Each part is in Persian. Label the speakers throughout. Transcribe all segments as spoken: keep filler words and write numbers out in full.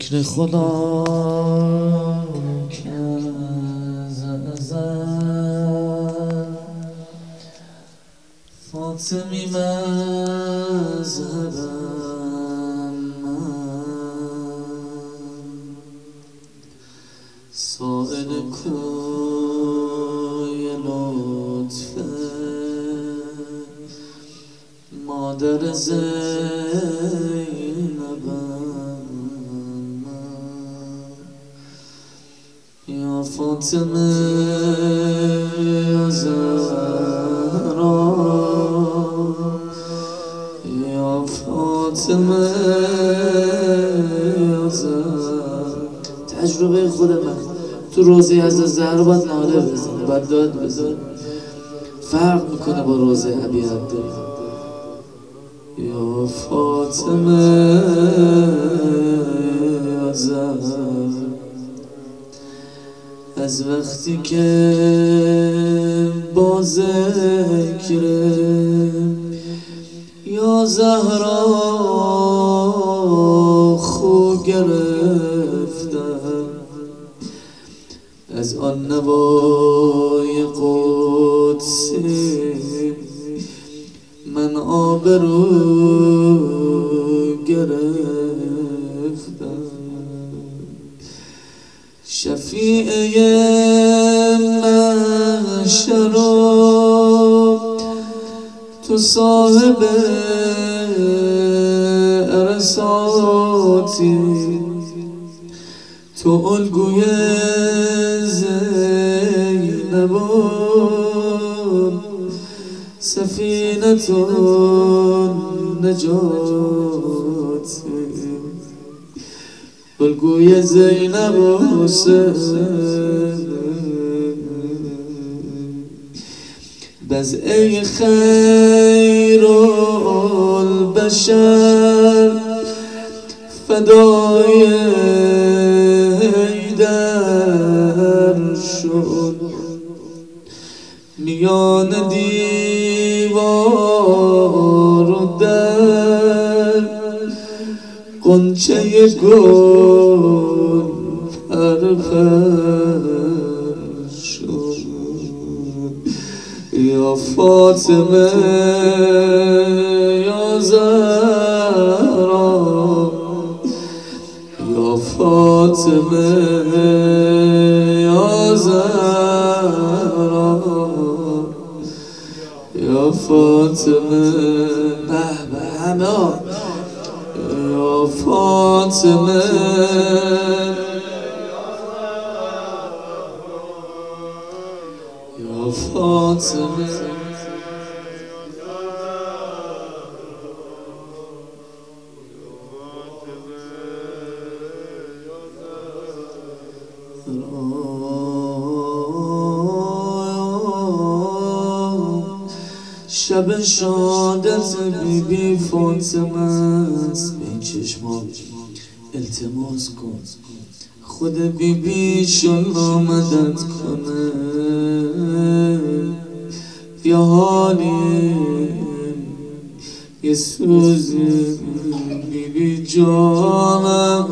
Speaker 1: ذکر خدا که از ازل فاطمی مذهبم من سائل کوی لطفه مادر زینبم یا فاطمه یا زهرا یا فاطمه یا زهرا. تجربه خود من تو روزه از زهرا باید ناله بزنه، باید داد بزنه، فرق میکنه با روزه ابی عبدالله. یا فاطمه یا زهرا از وقتی که با ذکر یا زهرا خو گرفتم، از آن نوای قدسی من آبرو گرفتم. شفیع محشر تو صاحب عرصاتی، تو الگوی زینب سفینة النجاتی، الگوی زینب حسین. بز ای خیر البشر فدای حیدر شد، میان دیوار و در قنچه گل پرپر شد. یا فاطمه یا زهرا یا فاطمه یا زهرا یا فاطمه به به همه یا فاطمه یا فاطمه. شب شادت بی بی فاطمه است، به این چشمان التماس کن خود بی بی شلا مدد کنه. یا حالی یه سوزی بی بی جانم،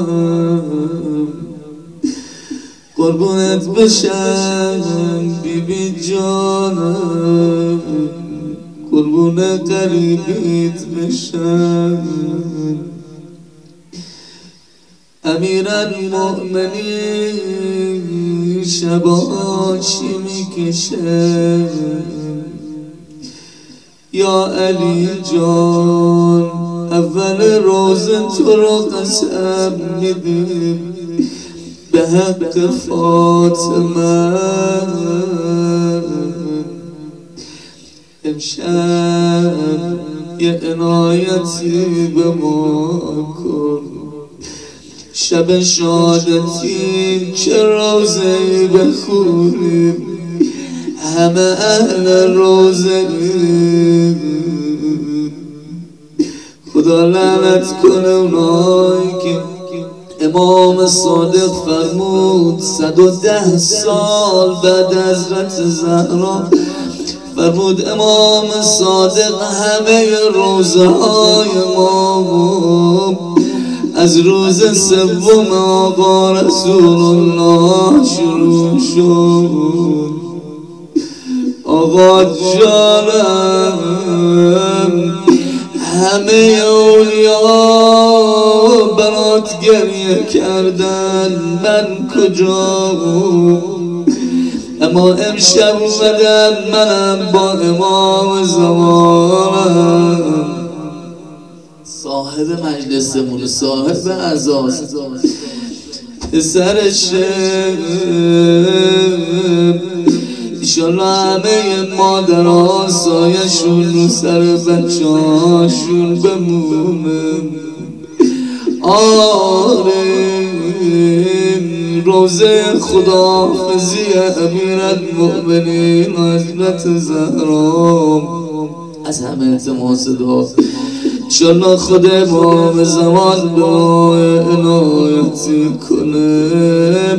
Speaker 1: قربونت بشم بی بی جانم، قربون قریبیت بشم. امیر المؤمنین شباشی میکشه، یا علی جان اول روز تو را قسم میدیم به حق فاطمه، امشب یه عنایتی به ما کن. شب شادتی چه روزه‌ای بخونیم، همه اهل روزه خدا لعنت کنه اونایی که امام صادق فرمود صد و ده سال بعد حضرت زهرا فرمود امام صادق همه روزه های ما از روز سوم آقا رسول الله شروع شد. آقا جانم همه اولیا برات گریه کردن، من کجا؟ اما امشب اومدم منم با امام زمانم، صاحب مجلسمون، صاحب عزاز، پسر شم. ایشالله همه مادرها سایشون رو سر بچه هاشون بمونه. آره روزه خداحافظی امیرالمؤمنین حضرت زهرا، از همه التماس دعا انشالله خود امام زمان دعای عنایتی کنه.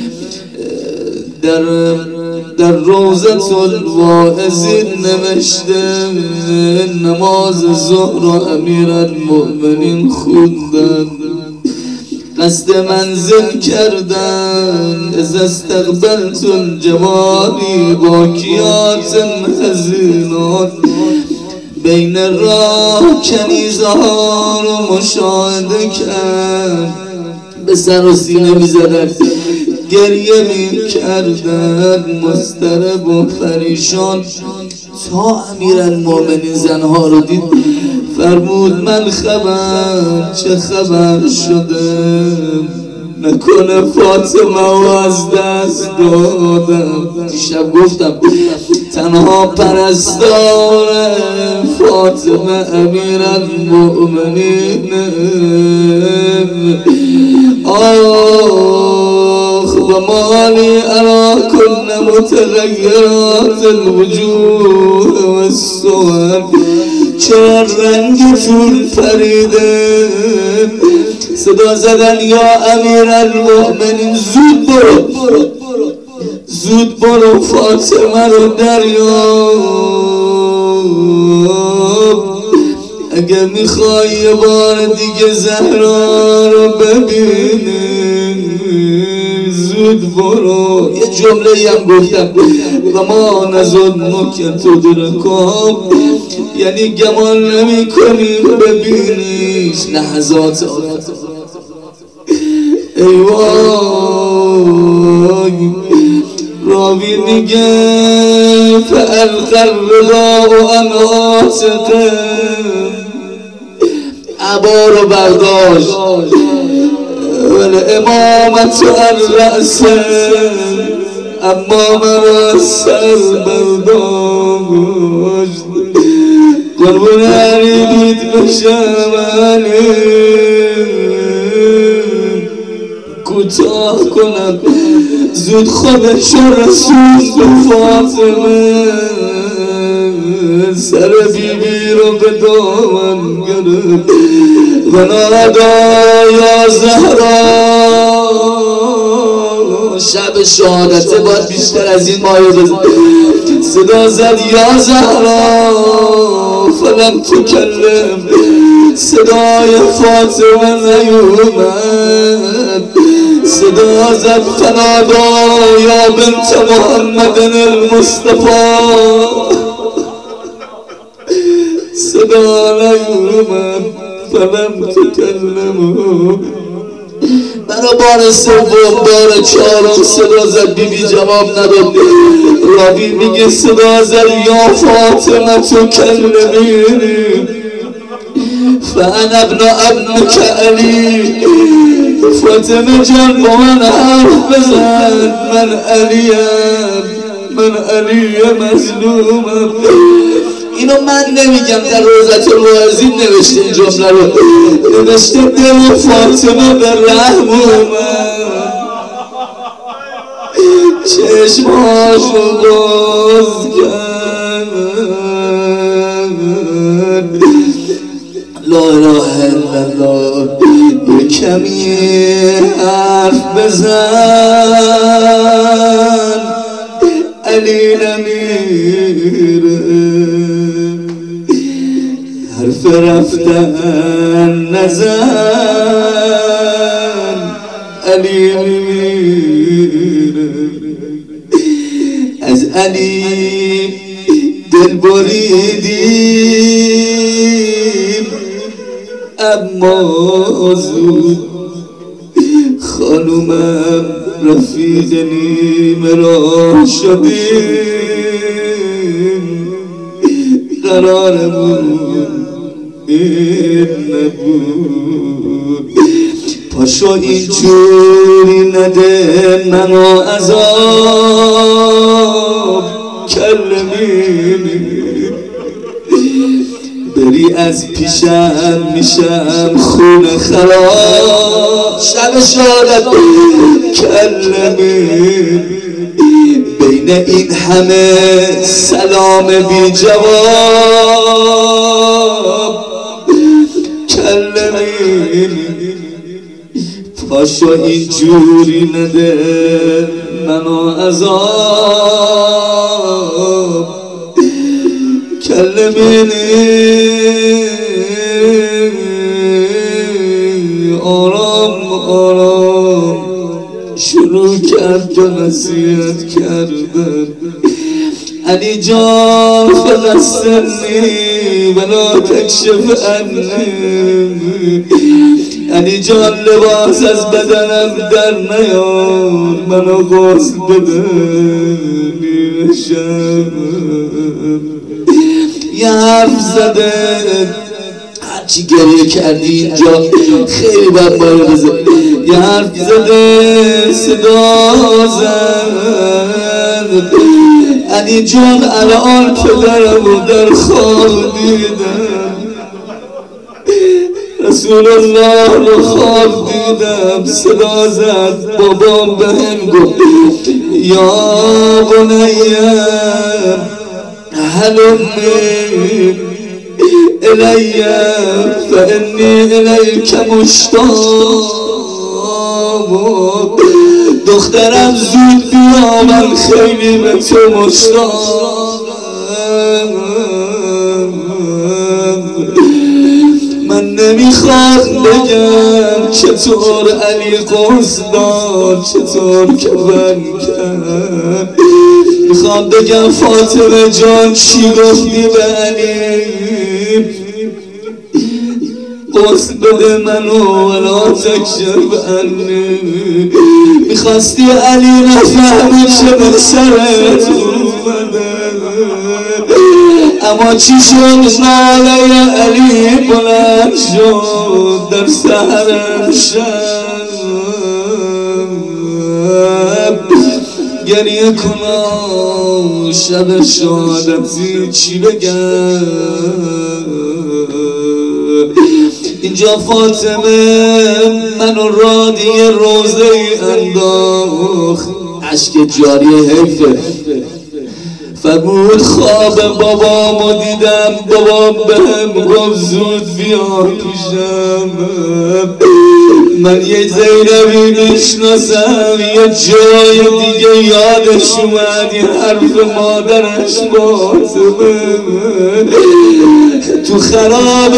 Speaker 1: در در روزة الواعظین نوشته نماز ظهر امیرالمؤمنین خوندن، قصد منزل کردن، از استقبلت الجواری باکیات حزینات، بین راه کنیزها رو مشاهده کرد، به سر و سینه می زدن، گریه می کردن، مضطرب و پریشان. تا امیرالمؤمنین زنها رو دید فرمود من خبر، چه خبر شده؟ نکنه فاطمه و از دست دادم. دیشب گفتم تنها پرستار فاطمه امیرالمؤمنین. آخ و مالی ارا کن متغیرات الوجوه و الصور، چرا رنگتون پریده؟ صدا زدن یا امیرالمؤمنین زود برو، زود برو فاطمه رو دریاب، اگه میخوای یه بار دیگه زهرا رو ببینی زود برو. یه جمله هم گفتم و ما نظن که تدرکم، یعنی گمان نمی کنی ببینیش لحظات آخر. ای وای راوی میگه فالقى الرداء عن عاتقه، عبا رو برداشت ولی امامت عن رأسه، اما من سر برداشت. قربون علی بید بشم علی کوتاه کنم، زود خودش رسول به فاطمه، سر بیبی رو به دامن گرفت و نادا یا زهرا. شب شهادته باید بیشتر از این مایه بزن. صدا زد یا زهرا فلم تکلم، صدای فاطمه نیومد. صدا زد فنادا یا بنت محمد المصطفى، صدا نیومد فلم تکلم. برا بار سوم بار چهارم صدا زد، بیبی جواب نداد. راوی میگه صدا زد یا فاطمه تکلمینی فانا ابن ابنک علی، فاطمه جان با من حرف بزن، من علیم، من علی مظلومم. اینو من نمیگم، در روزة الواعظین نوشته این جمله رو، نوشته دل فاطمه به رحم اومد، چشماشو باز کرد. لا اله الا الله. یه کمی حرف بزن علی نمیره، حرف حرف رفتن نزن علی میره از علی دل بریدیم اما زود خانومم رفیق نیمه را شدیم قرارمون این نبود پاشو اینجوری نده منو عذاب کلمینی بری از پیشم میشم خون خراب شب شادت کلمینی بین این همه سلام بی جواب کلمینی پاشو اینجوری نده منو عذاب کلمینی آرام آرام شروع کرد به نصیحت کردن علی جان فقط سنی ولا تکشف عنی علی جان لباس از بدنم در نیار منو غسل بده نیمه شب یه حرف زده هرچی گریه کردی اینجا خیلی باید باید بزن یه حرف زده صدا زد علی جان الان پدرمو در خواب دیدم رسول الله رو خواب دیدم صدا زد بابام بهم گفت یا بنیم هلمی الی فانی الیک مشتاق دخترم زود بیا من خیلی به تو مشتاقم من نمیخواد بگم چطور علی غسل داد چطور کفن کرد میخوام بگم فاطمه جان چی گفتی به علی غسل بده منو ولا تکشف عنی میخواستی علی نفهمی چه به سرت اومده اما چی شد ناله علی بلند شد در سحر شب گریه کنم شب شهادتی چی بگم اینجا فاطمه منو رادی روزه انداخت عشق جاری حیفه فرمود خواب بابامو دیدم بابام بهم گفت زود بیا پیشم من یه زینبی میشناسم یه جای دیگه یادش اومد یه حرف مادرش فاطمه تو خراب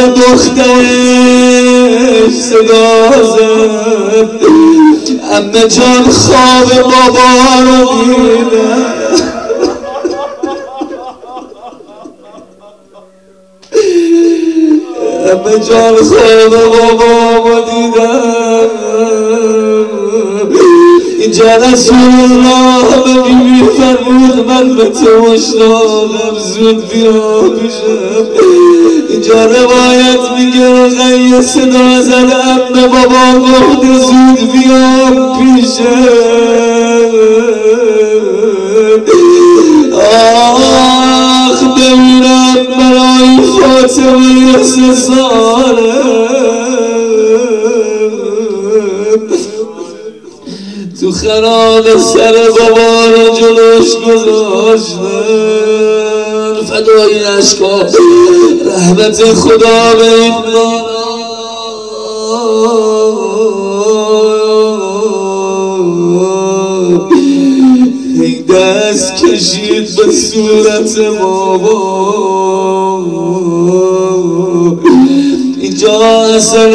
Speaker 1: دخترش صدا زد عمه جان خواب بابا رو دیدم عمه جان خواب بابا رو دیدم اینجا رسول الله به بیبی فرمود من به تو مشتاقم زود بیا پیشم اینجا روایت میگه رقیه صدا زدم به بابا گفت زود بیا پیشم آخ ببینم برای فاطمه سه ساله تو خراب سر بابا رو جلوش گذاشتن فدای عشقا رحمت خدا به این این دست کشید به صورت بابا اینجا حسن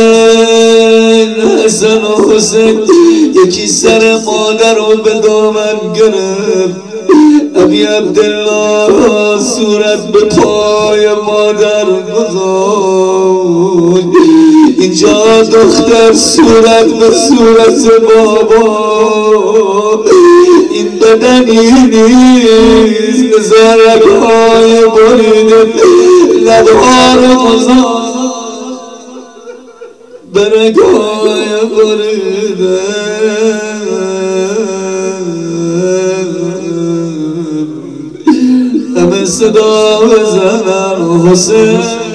Speaker 1: حسن و حسین یکی سر مادر رو به دامن گرفت. ابی عبدالله صورت به پای مادر گذاشت. اینجا دختر صورت به صورت بابا. این بدنی نیست نزارک های بریده لبها رو گذاشت برگای بریده. همه صدا بزنن حسین